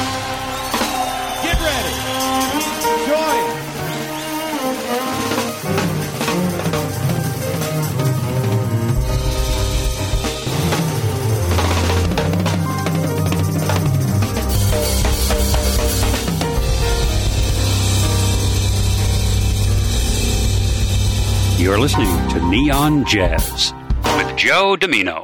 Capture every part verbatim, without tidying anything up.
Get ready. Join. You're listening to Neon Jazz with Joe Domino.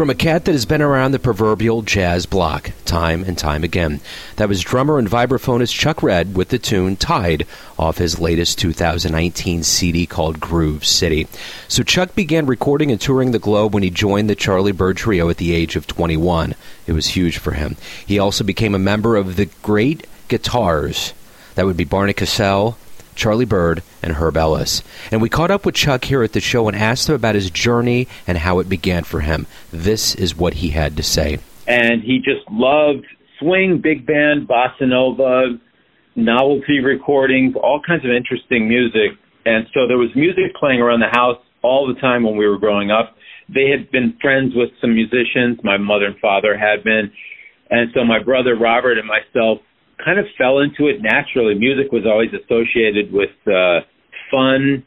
from a cat that has been around the proverbial jazz block time and time again. That was drummer and vibraphonist Chuck Redd with the tune Tide off his latest two thousand nineteen C D called Groove City. So Chuck began recording and touring the globe when he joined the Charlie Byrd Trio at the age of twenty-one. It was huge for him. He also became a member of the Great Guitars. That would be Barney Kessel, Charlie Byrd, and Herb Ellis. And we caught up with Chuck here at the show and asked him about his journey and how it began for him. This is what he had to say. And he just loved swing, big band, bossa nova, novelty recordings, all kinds of interesting music. And so there was music playing around the house all the time when we were growing up. They had been friends with some musicians. My mother and father had been. And so my brother Robert and myself kind of fell into it naturally. Music was always associated with uh, fun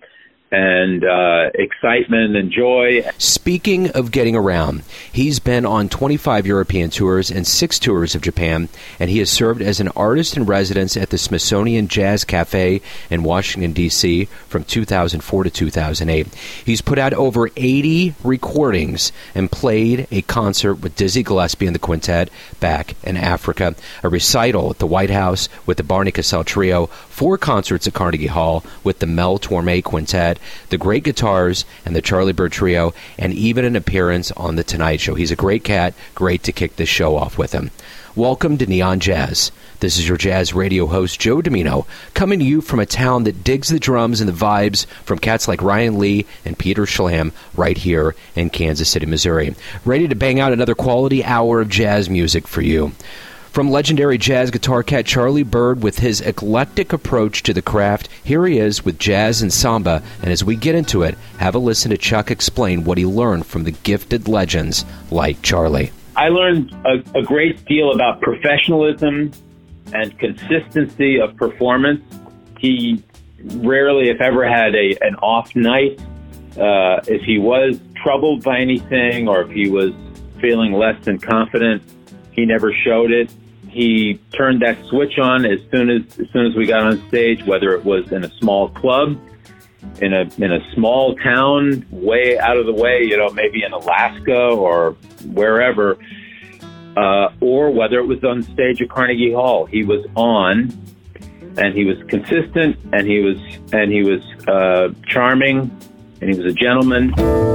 and uh, excitement and joy. Speaking of getting around, he's been on twenty-five European tours and six tours of Japan, and he has served as an artist in residence at the Smithsonian Jazz Cafe in Washington, D C from two thousand four to two thousand eight. He's put out over eighty recordings and played a concert with Dizzy Gillespie and the Quintet back in Africa, a recital at the White House with the Barney Kessel Trio, four concerts at Carnegie Hall with the Mel Torme Quintet, the Great Guitars, and the Charlie Byrd Trio, and even an appearance on The Tonight Show. He's a great cat. Great to kick this show off with him. Welcome to Neon Jazz. This is your jazz radio host, Joe Domino, coming to you from a town that digs the drums and the vibes from cats like Ryan Lee and Peter Schlam right here in Kansas City, Missouri. Ready to bang out another quality hour of jazz music for you. From legendary jazz guitar cat Charlie Byrd with his eclectic approach to the craft, here he is with jazz and samba, and as we get into it, have a listen to Chuck explain what he learned from the gifted legends like Charlie. I learned a, a great deal about professionalism and consistency of performance. He rarely, if ever, had a an off night. Uh, if he was troubled by anything or if he was feeling less than confident, he never showed it. He turned that switch on as soon as as soon as we got on stage, whether it was in a small club, in a in a small town, way out of the way, you know, maybe in Alaska or wherever, uh, or whether it was on stage at Carnegie Hall. He was on, and he was consistent, and he was and he was uh, charming, and he was a gentleman.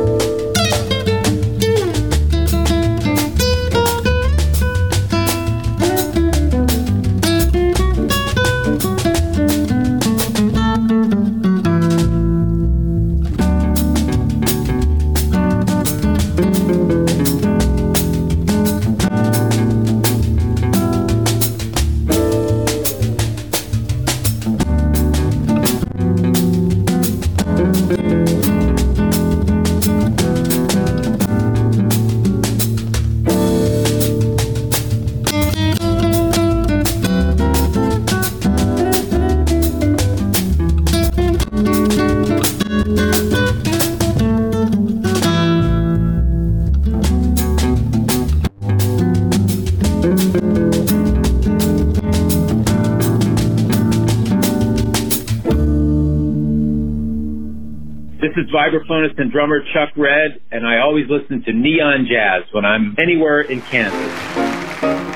This is vibraphonist and drummer Chuck Redd, and I always listen to Neon Jazz when I'm anywhere in Kansas.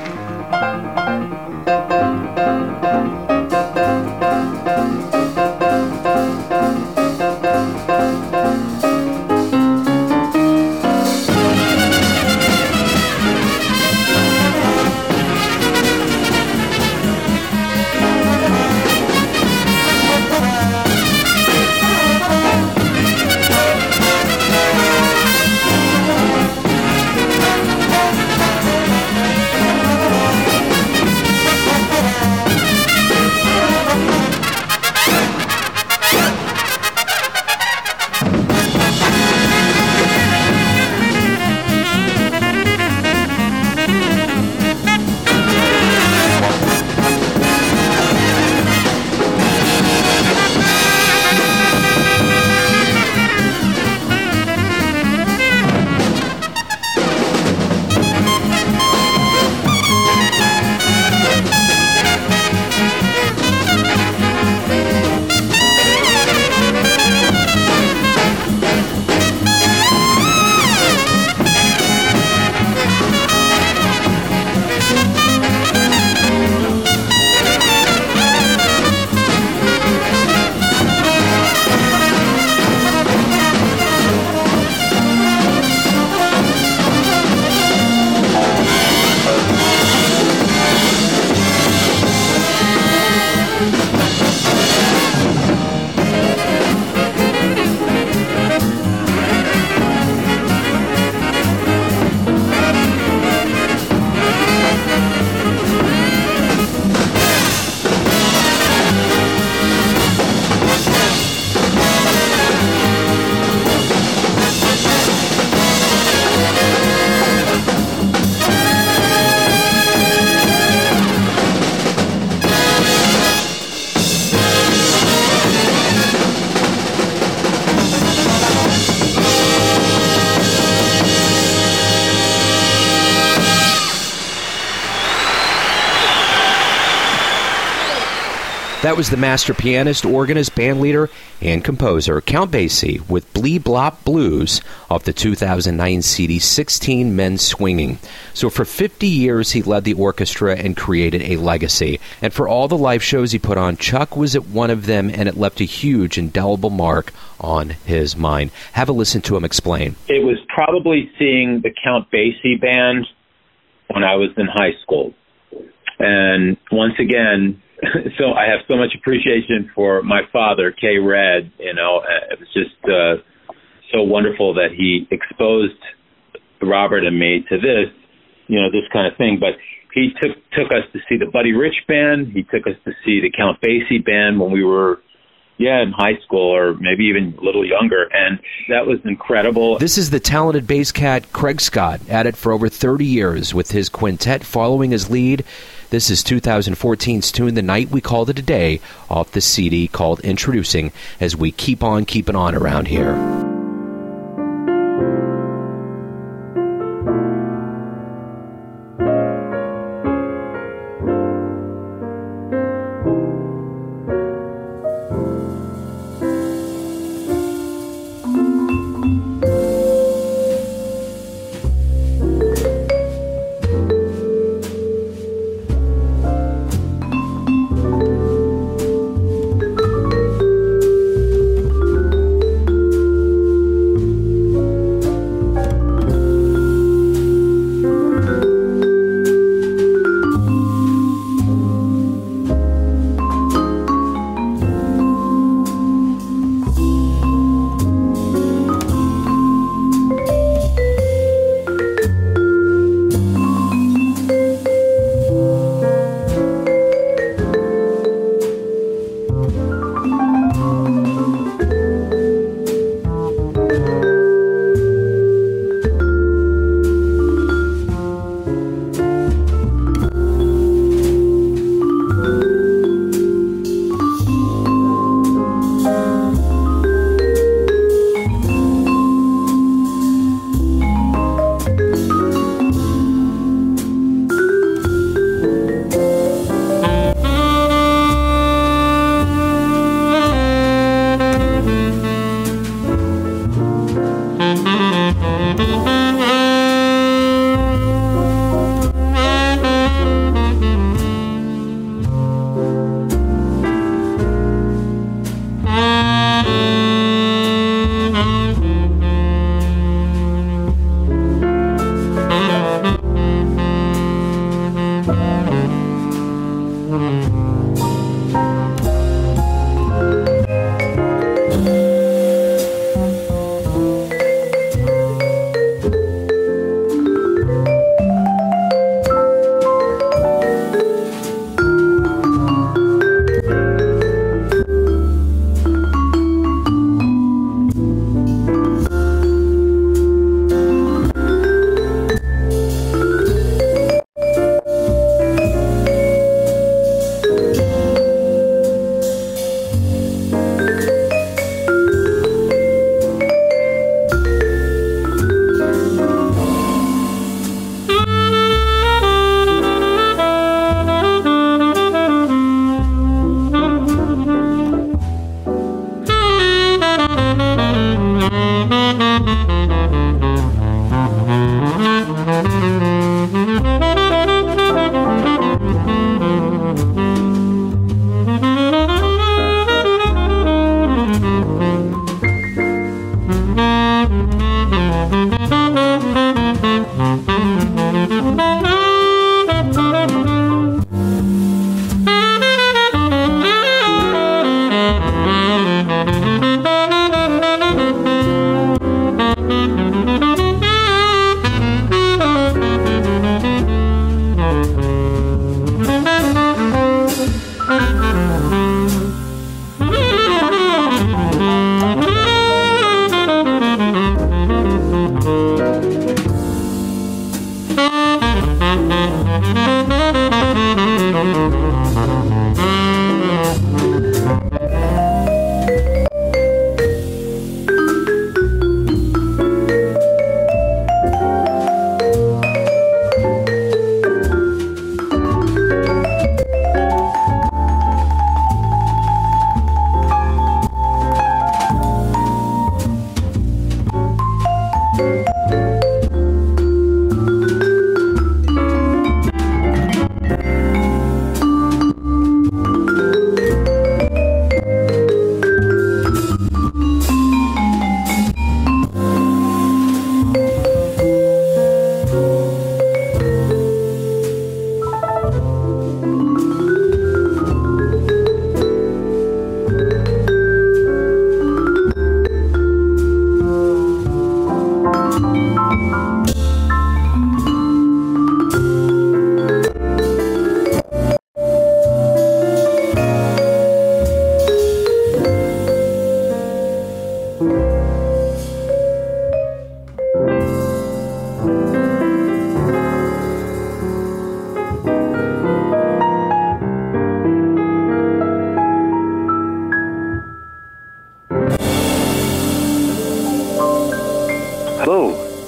That was the master pianist, organist, bandleader, and composer, Count Basie, with Blee Blop Blues off the two thousand nine C D sixteen Men Swinging. So for fifty years, he led the orchestra and created a legacy. And for all the live shows he put on, Chuck was at one of them, and it left a huge, indelible mark on his mind. Have a listen to him explain. It was probably seeing the Count Basie band when I was in high school. And once again, so I have so much appreciation for my father, Kay Red. You know, it was just uh, so wonderful that he exposed Robert and me to this, you know, this kind of thing. But he took took us to see the Buddy Rich band. He took us to see the Count Basie band when we were, yeah, in high school or maybe even a little younger. And that was incredible. This is the talented bass cat Craig Scott, at it for over thirty years with his quintet following his lead. This is two thousand fourteen's tune, The Night We Called It a Day, off the C D called Introducing, as we keep on keeping on around here.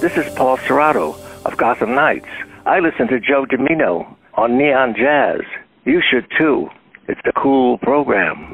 This is Paul Serrato of Gotham Knights. I listen to Joe Dimino on Neon Jazz. You should too. It's a cool program.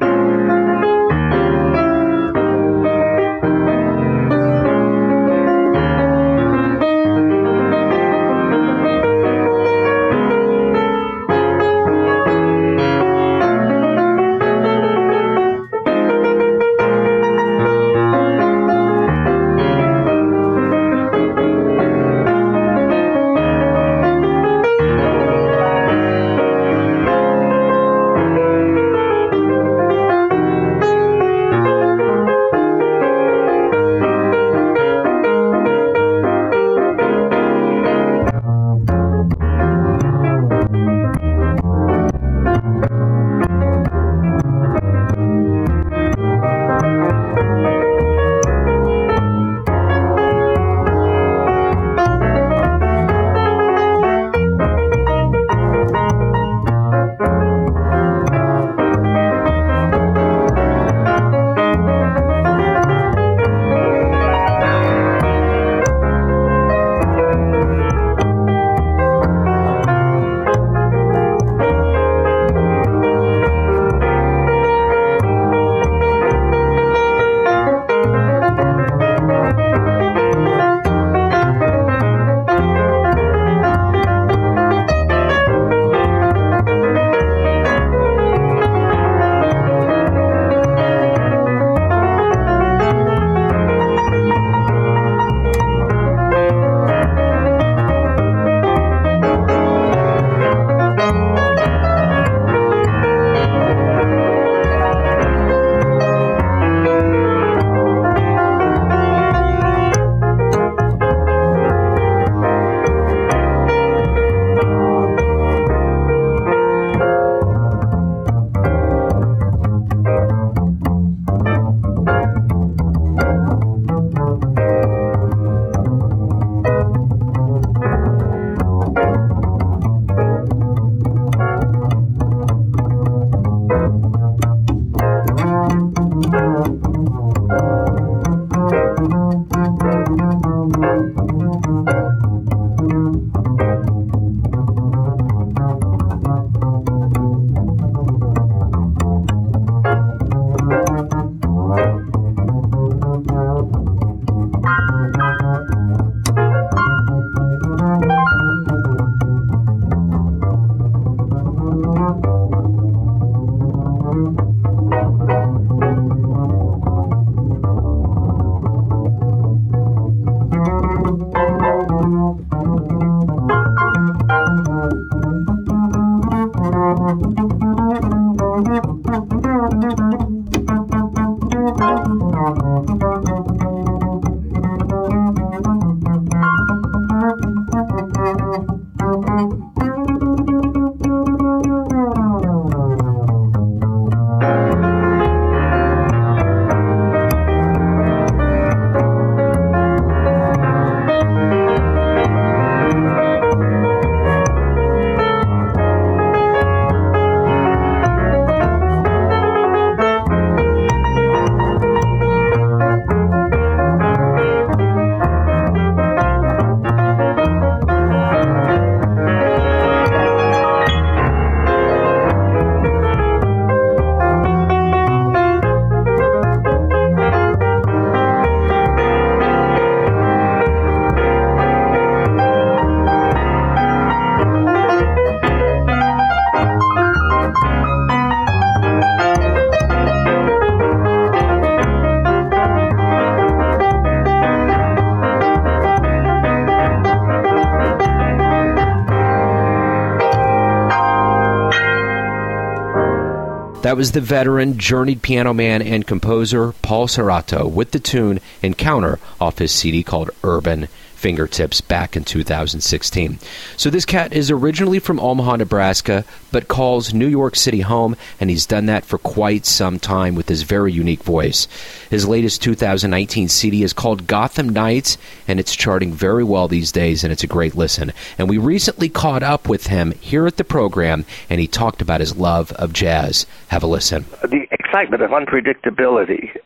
That was the veteran, journeyed piano man and composer Paul Serrato with the tune Encounter off his C D called Urban Fingertips back in two thousand sixteen. So this cat is originally from Omaha, Nebraska, but calls New York City home, and he's done that for quite some time with his very unique voice. His latest two thousand nineteen C D is called Gotham Knights, and it's charting very well these days, and it's a great listen. And we recently caught up with him here at the program, and he talked about his love of jazz. Have a listen. The excitement of unpredictability,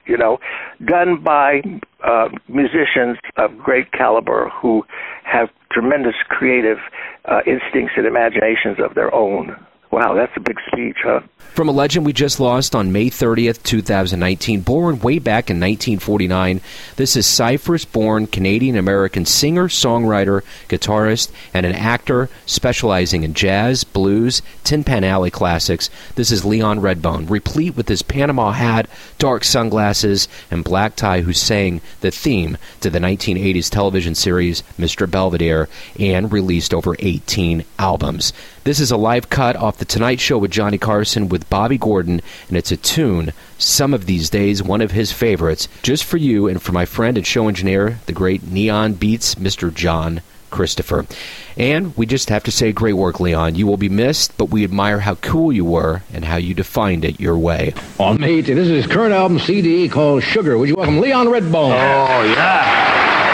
you know, done by uh, musicians of great caliber who have tremendous creative uh, instincts and imaginations of their own. Wow, that's a big speech, huh? From a legend we just lost on May thirtieth, twenty nineteen, born way back in nineteen forty-nine, this is Cyprus-born Canadian-American singer, songwriter, guitarist, and an actor specializing in jazz, blues, Tin Pan Alley classics. This is Leon Redbone, replete with his Panama hat, dark sunglasses, and black tie, who sang the theme to the nineteen eighties television series Mister Belvedere and released over eighteen albums. This is a live cut off The Tonight Show with Johnny Carson with Bobby Gordon, and it's a tune, Some of These Days, one of his favorites, just for you and for my friend and show engineer, the great Neon Beats, Mister John Christopher. And we just have to say, great work, Leon. You will be missed, but we admire how cool you were and how you defined it your way. On May eighteenth, this is his current album C D called Sugar. Would you welcome Leon Redbone? Oh, yeah.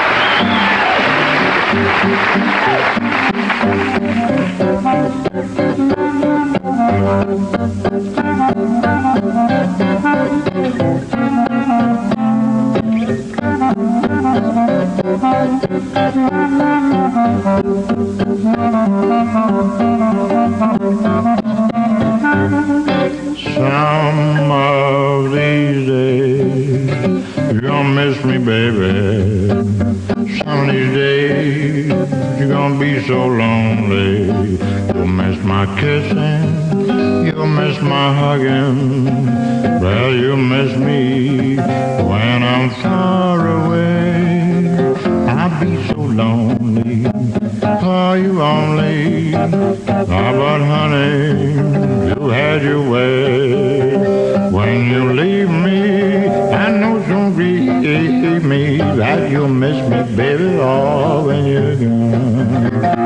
Some of these days you're gonna miss me, baby. Some of these days you're gonna be so lonely. You'll miss my kissing, you'll miss my hugging. Well, you'll miss me when I'm far away. I'll be so lonely. Are you only? Ah, but honey, you had your way. When you leave me, I know don't grieve me like you'll miss me, baby, all when you're gone.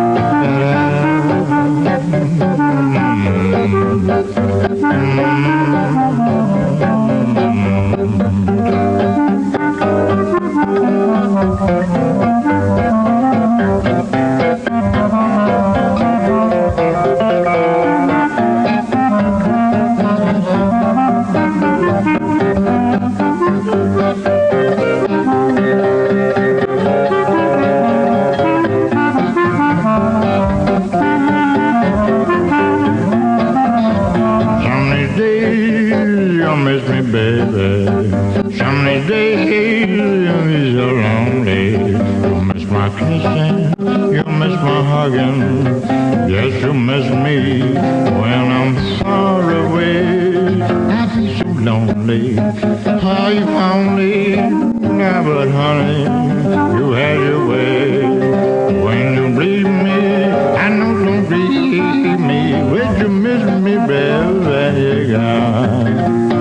Yes, you miss me when I'm far away. I feel so lonely. Are you lonely? Now, but honey, you had your way. When you leave me, I know don't grieve me. Would you miss me, baby, when you're gone?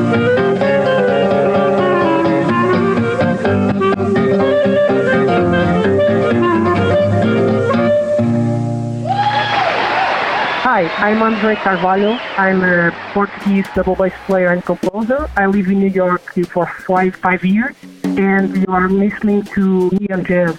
Hi, I'm Andre Carvalho. I'm a Portuguese double bass player and composer. I live in New York for five, five years, and you are listening to Neon Jazz.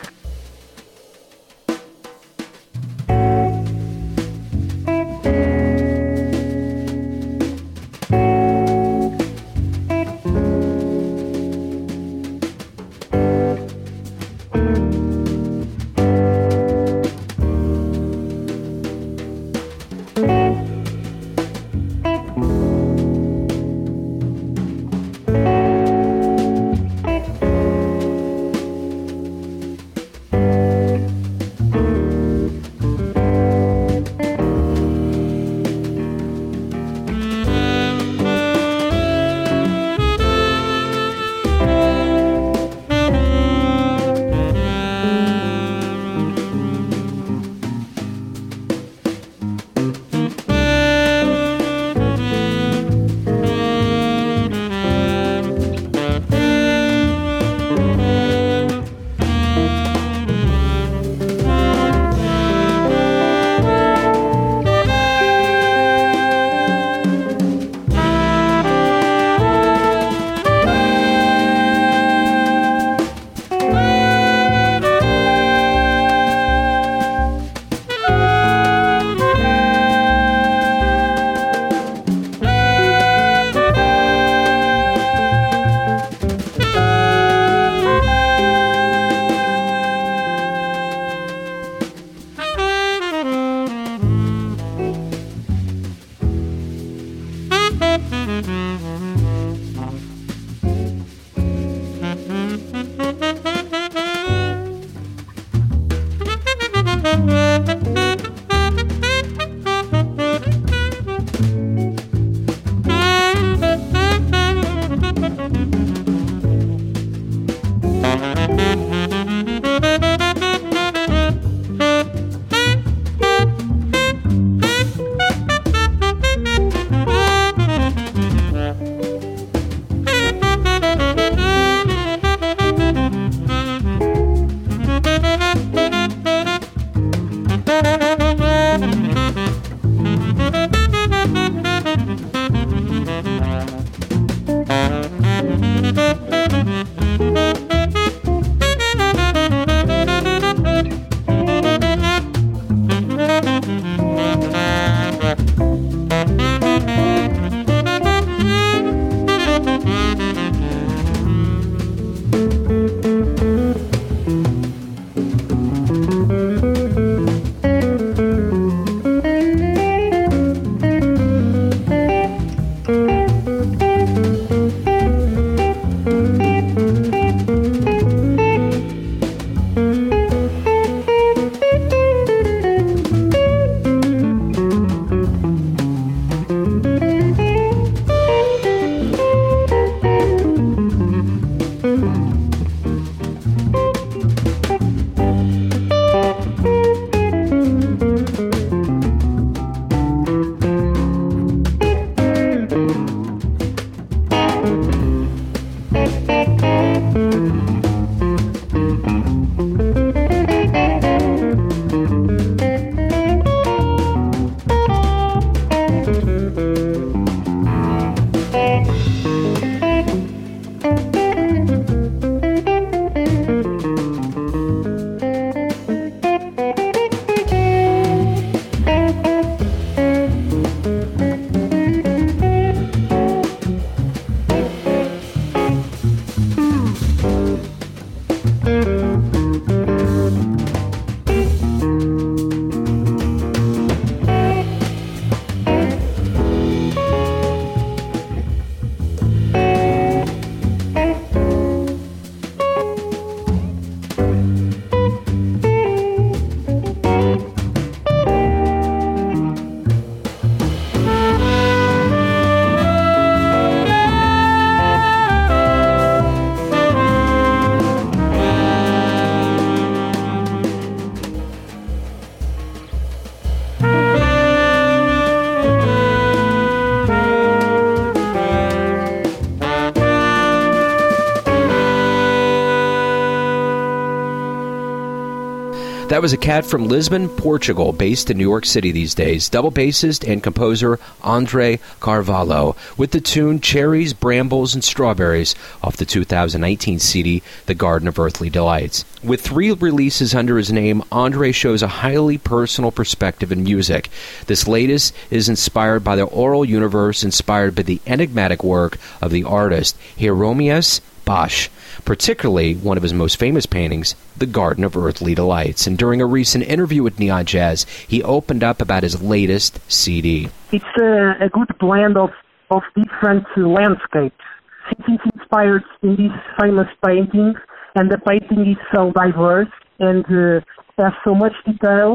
That was a cat from Lisbon, Portugal, based in New York City these days, double bassist and composer Andre Carvalho, with the tune Cherries, Brambles, and Strawberries off the two thousand nineteen C D, The Garden of Earthly Delights. With three releases under his name, Andre shows a highly personal perspective in music. This latest is inspired by the oral universe, inspired by the enigmatic work of the artist Hieronymus Bosch, particularly one of his most famous paintings, The Garden of Earthly Delights. And during a recent interview with Neon Jazz, he opened up about his latest C D. It's a, a good blend of, of different uh, landscapes. Since it's inspired in these famous paintings, and the painting is so diverse and uh, has so much detail,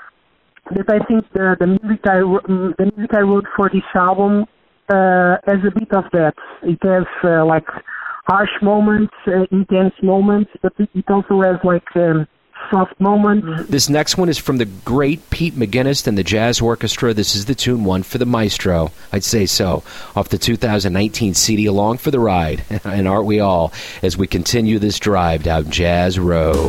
that I think the, the, music, I, the music I wrote for this album uh, has a bit of that. It has uh, like harsh moments, uh, intense moments, but it, it also has like um, soft moments. This next one is from the great Pete McGuinness and the Jazz Orchestra. This is the tune One for the Maestro, I'd say so, off the two thousand nineteen C D, Along for the Ride. And aren't we all, as we continue this drive down Jazz Row.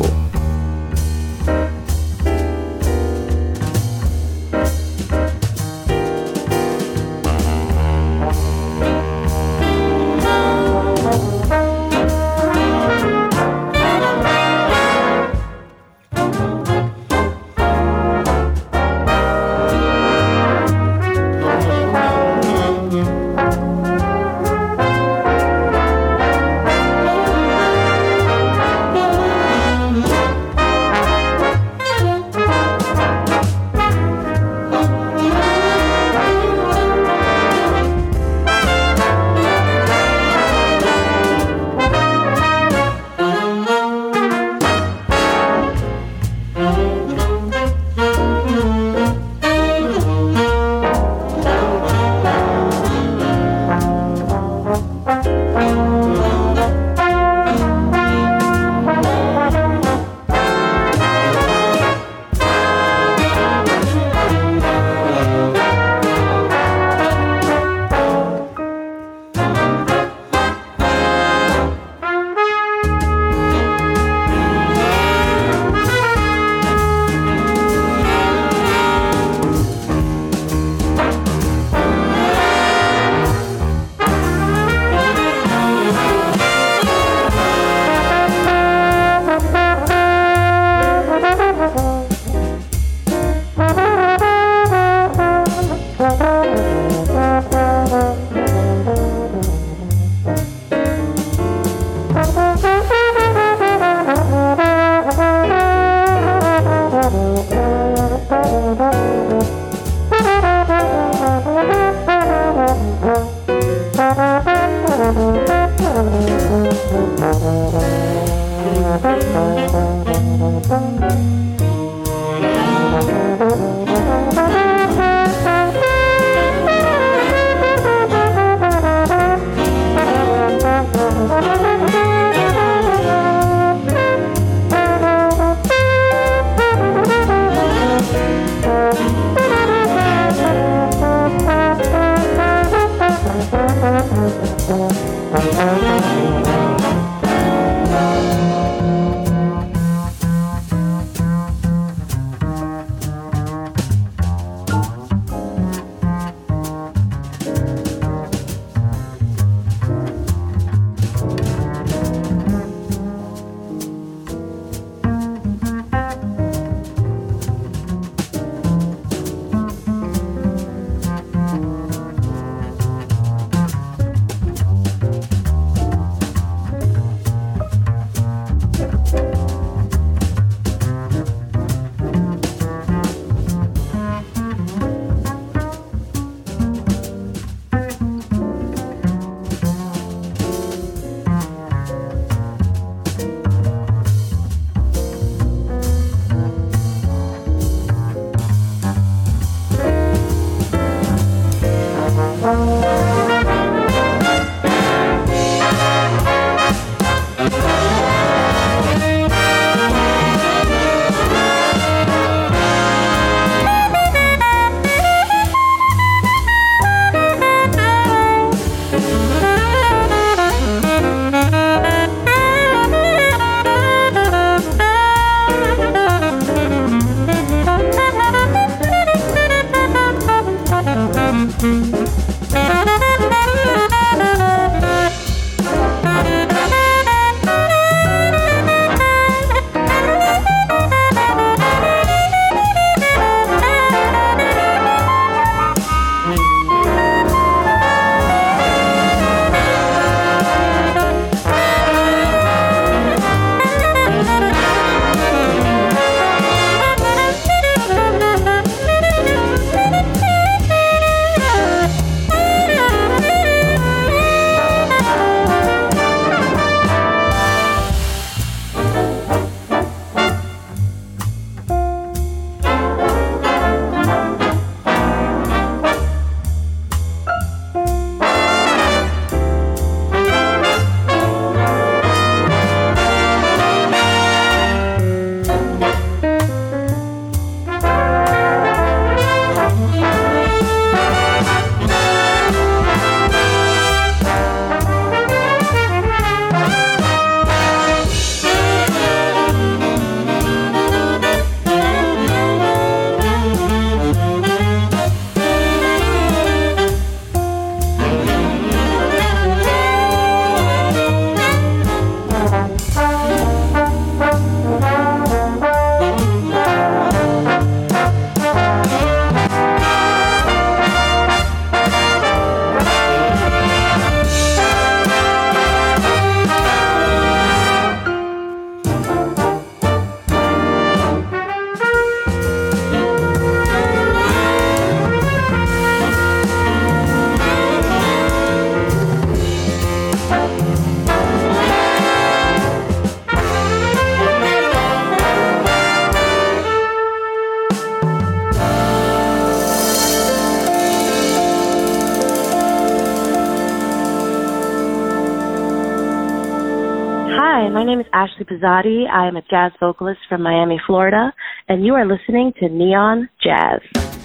Hi, my name is Ashley Pizzotti. I am a jazz vocalist from Miami, Florida, and you are listening to Neon Jazz.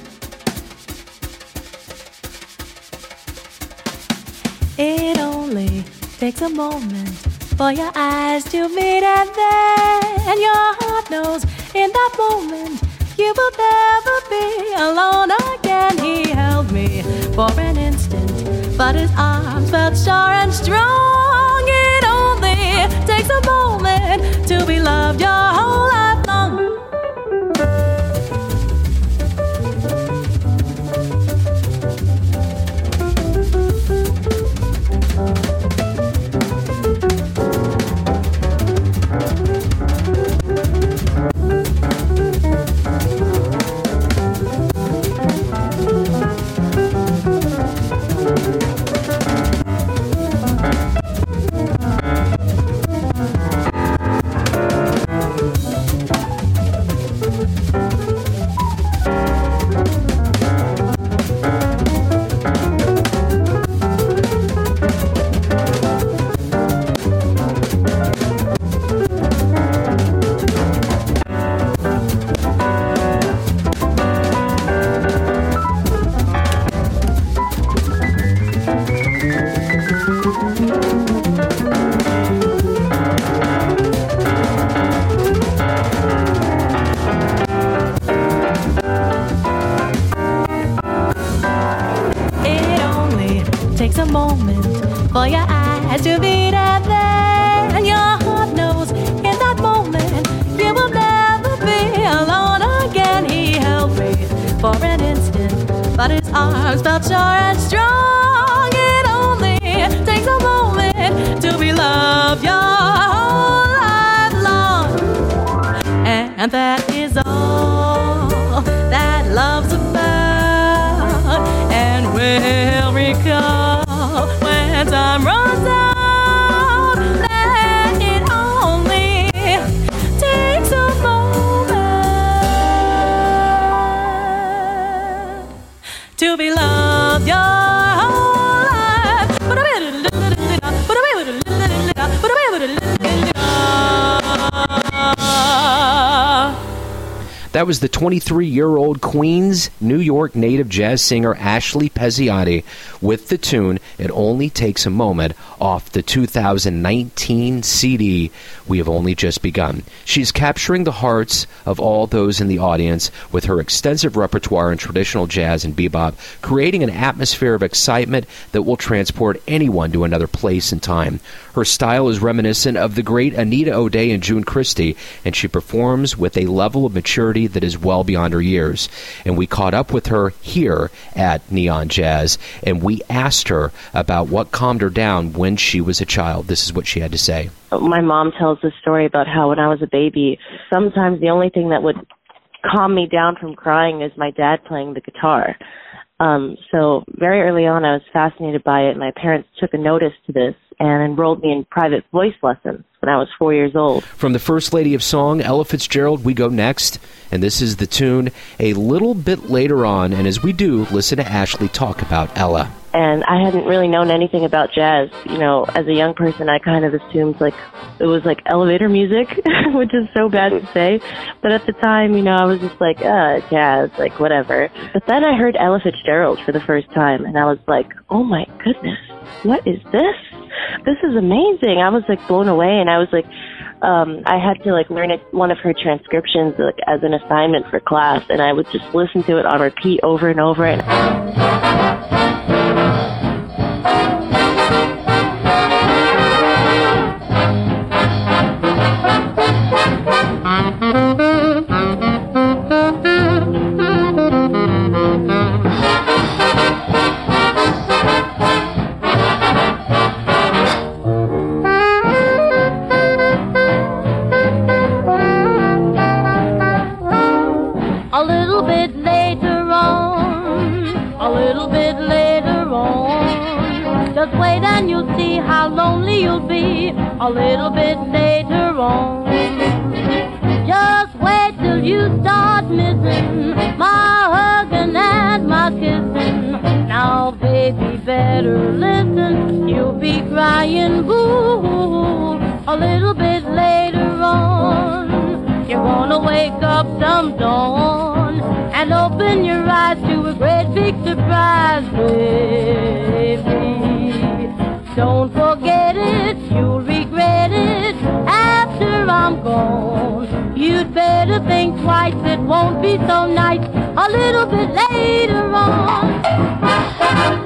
It only takes a moment for your eyes to meet, and then your heart knows in that moment you will never be alone again. He held me for an instant, but his arms felt sure and strong. It only takes a moment to be loved your whole life long. takes a moment for your eyes to meet, and then your heart knows in that moment you will never be alone again. He held me for an instant, but his arms felt sure and strong. It only takes a moment to be loved your whole life long, and that is all that love's about. And we'll recall when time runs out that it only takes a moment to be loved your whole life. That was the twenty-three-year-old Queens, New York native jazz singer Ashley Pizziotti with the tune It Only Takes a Moment off the two thousand nineteen C D We Have Only Just Begun. She's capturing the hearts of all those in the audience with her extensive repertoire in traditional jazz and bebop, creating an atmosphere of excitement that will transport anyone to another place and time. Her style is reminiscent of the great Anita O'Day and June Christie, and she performs with a level of maturity that is well beyond her years. And we caught up with her here at Neon Jazz, and we asked her about what calmed her down when she was a child. This is what she had to say. My mom tells this story about how when I was a baby, sometimes the only thing that would calm me down from crying is my dad playing the guitar. Um, so very early on, I was fascinated by it. My parents took a notice to this and enrolled me in private voice lessons when I was four years old. From the First Lady of Song, Ella Fitzgerald, we go next. And this is the tune a little bit later on. And as we do, listen to Ashley talk about Ella. And I hadn't really known anything about jazz. You know, as a young person, I kind of assumed like it was like elevator music, which is so bad to say. But at the time, you know, I was just like, uh, jazz, like whatever. But then I heard Ella Fitzgerald for the first time, and I was like, oh my goodness, what is this? This is amazing. I was like blown away, and I was like, um, I had to like learn it, one of her transcriptions like as an assignment for class, and I would just listen to it on repeat over and over. And a little bit later on. Just wait till you start missing my hugging and my kissing. Now, baby, better listen. You'll be crying boo. A little bit later on, you're gonna wake up some dawn and open your eyes to a great big surprise, baby. Don't forget it, you'll regret it after I'm gone. You'd better think twice, it won't be so nice a little bit later on.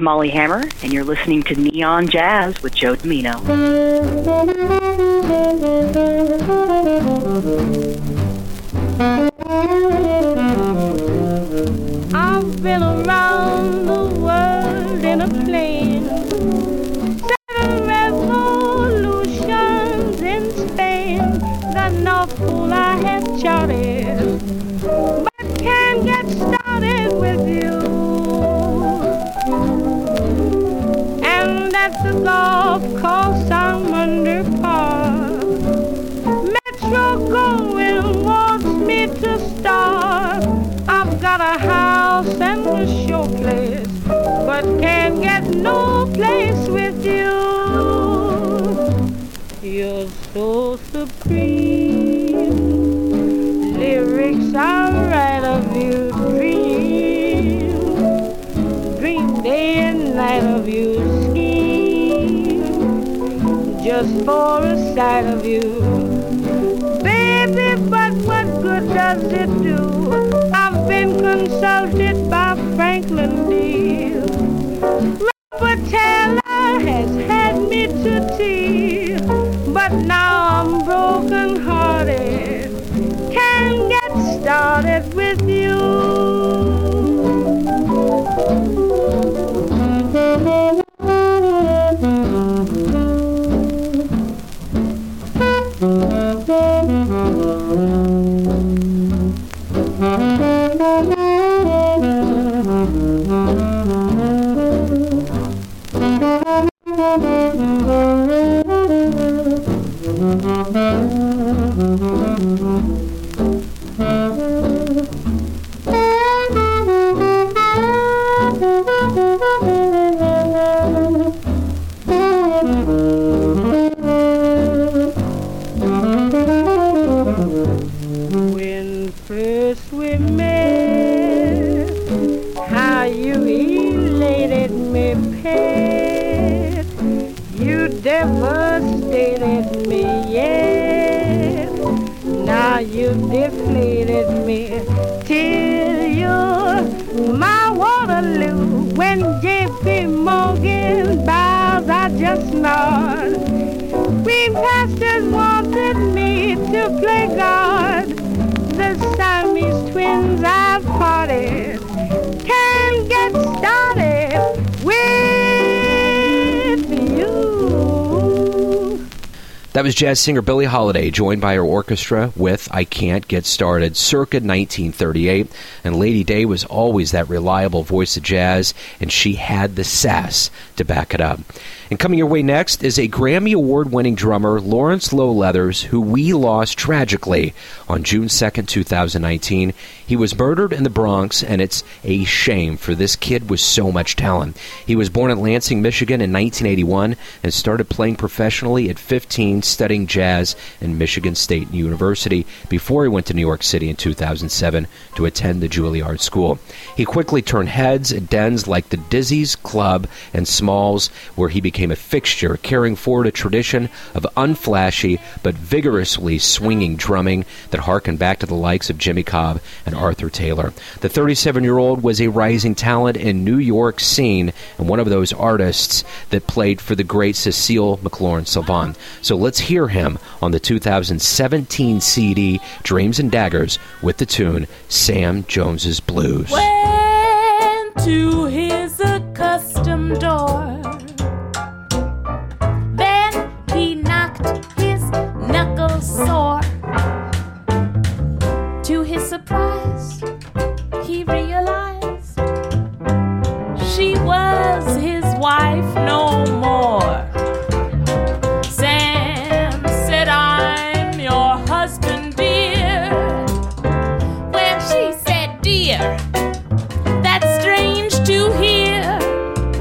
Molly Hammer, and you're listening to Neon Jazz with Joe Domino. I've been around the world in a plane, seven revolutions in Spain. The North Pole I have charted, but can't get started with you. And at the golf course I'm under par. Metro going wants me to start. I've got a house and a showplace, but can't get no place with you. You're so supreme. Lyrics I write of you, dream, dream day and night of you, scheme, just for a sight of you. Baby, but what good does it do? I've been consulted by Franklin D. Robert Taylor has had me to tea, but now I'm broken hearted, can't get started with you. When first we met, how you elated me, pet. You devastated me, yet. Now you deflated me till you're my Waterloo. When J P Morgan bows, I just nod. Green pastures wanted me to play God. The Siamese twins I've parted, can't get started with you. That was jazz singer Billie Holiday, joined by her orchestra with I Can't Get Started, circa nineteen thirty-eight. And Lady Day was always that reliable voice of jazz, and she had the sass to back it up. And coming your way next is a Grammy Award-winning drummer, Lawrence Lowe Leathers, who we lost tragically on June second, two thousand nineteen. He was murdered in the Bronx, and it's a shame, for this kid was so much talent. He was born in Lansing, Michigan in nineteen eighty-one and started playing professionally at fifteen, studying jazz in Michigan State University before he went to New York City in two thousand seven to attend the Juilliard School. He quickly turned heads at dens like the Dizzy's Club and Smalls, where he became a fixture, carrying forward a tradition of unflashy but vigorously swinging drumming that harkened back to the likes of Jimmy Cobb and Arthur Taylor. The thirty-seven-year-old was a rising talent in New York scene and one of those artists that played for the great Cecile McLaurin-Salvant. So let's hear him on the two thousand seventeen C D Dreams and Daggers with the tune Sam Jones's Blues. Went to his accustomed door. Then he knocked his knuckles sore. To his surprise, he realized she was his wife no more. Sam said, I'm your husband, dear. When she said, dear, that's strange to hear.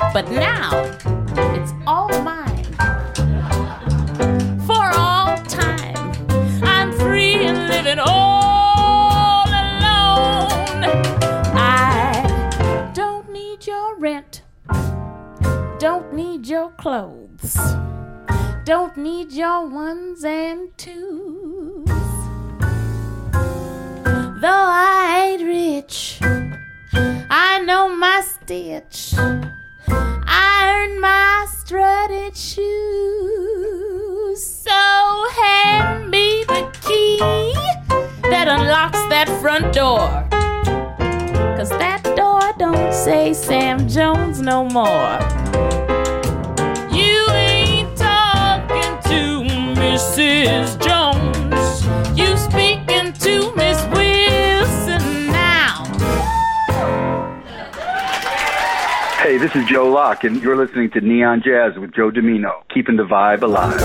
But now, it's all mine. For all time, I'm free and living all alone. I don't need your rent. Don't need your clothes. Don't need your ones and twos. Though I ain't rich, I know my stitch. I earn my strutted shoes. So hand me the key that unlocks that front door. 'Cause that door don't say Sam Jones no more. You ain't talking to Missus Jones. You speaking to Miss Wilson now. Hey, this is Joe Locke, and you're listening to Neon Jazz with Joe Domino, keeping the vibe alive.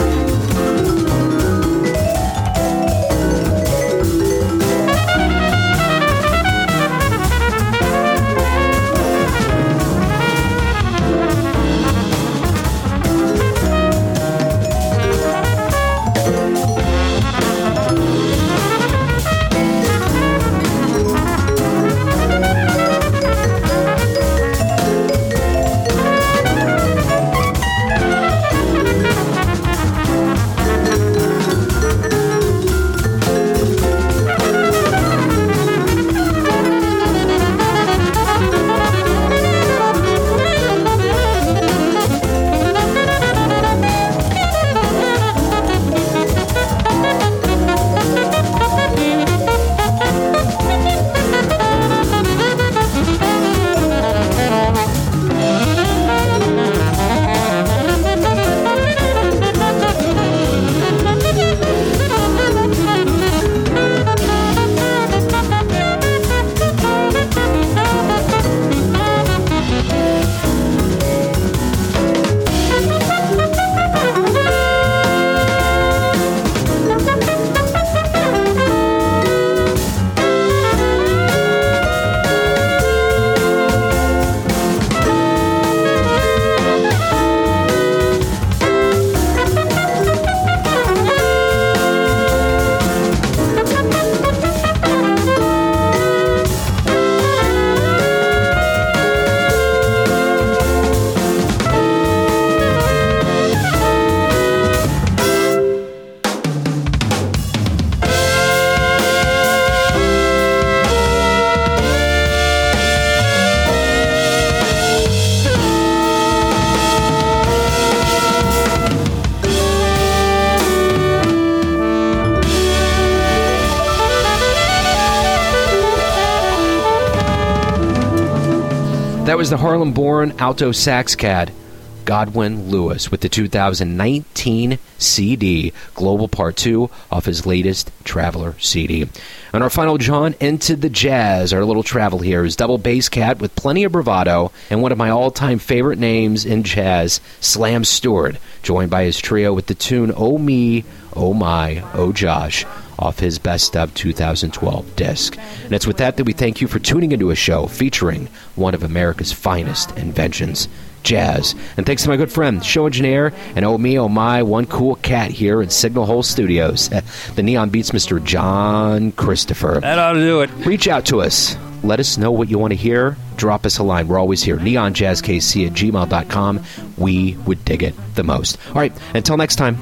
That was the Harlem-born alto sax cat, Godwin Lewis, with the two thousand nineteen C D, Global Part two, off his latest Traveler C D. And our final John into the jazz, our little travel here, is double bass cat with plenty of bravado, and one of my all-time favorite names in jazz, Slam Stewart, joined by his trio with the tune Oh Me, Oh My, Oh Josh, off his Best of two thousand twelve disc. And it's with that that we thank you for tuning into a show featuring one of America's finest inventions, jazz. And thanks to my good friend, show engineer, and oh me, oh my, one cool cat here in Signal Hole Studios, the Neon Beats Mister John Christopher. That ought to do it. Reach out to us. Let us know what you want to hear. Drop us a line. We're always here. neon jazz k c at gmail dot com. We would dig it the most. All right, until next time,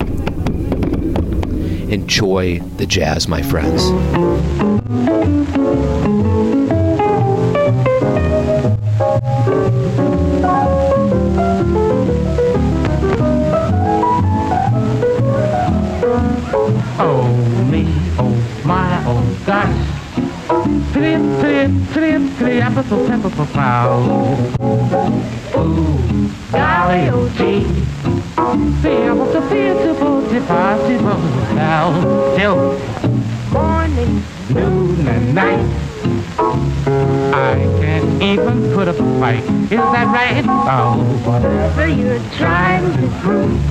enjoy the jazz, my friends. Oh me, oh my, oh gosh. Trip, trip, trip, trip, apple so pepper for pow. Ooh, golly, oh gee. Feel what's a beautiful impossible now. Till morning, noon, and night. I can't even put up a fight. Is that right? Oh, whatever you're trying to prove.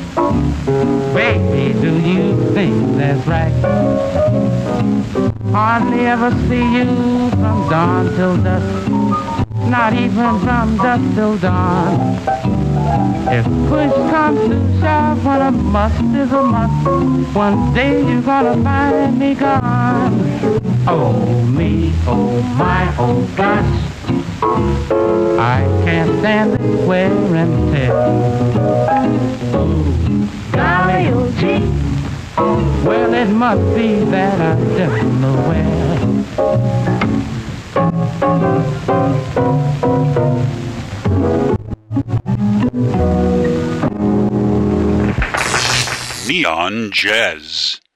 Baby, do you think that's right? Hardly ever see you from dawn till dusk. not even from dusk till dawn. If push comes to shove, when a must is a must, one day you're gonna find me gone. Oh me, oh my, oh gosh, I can't stand this wear and tear. Oh, golly, oh gee, well it must be that I don't know where. Neon Jazz.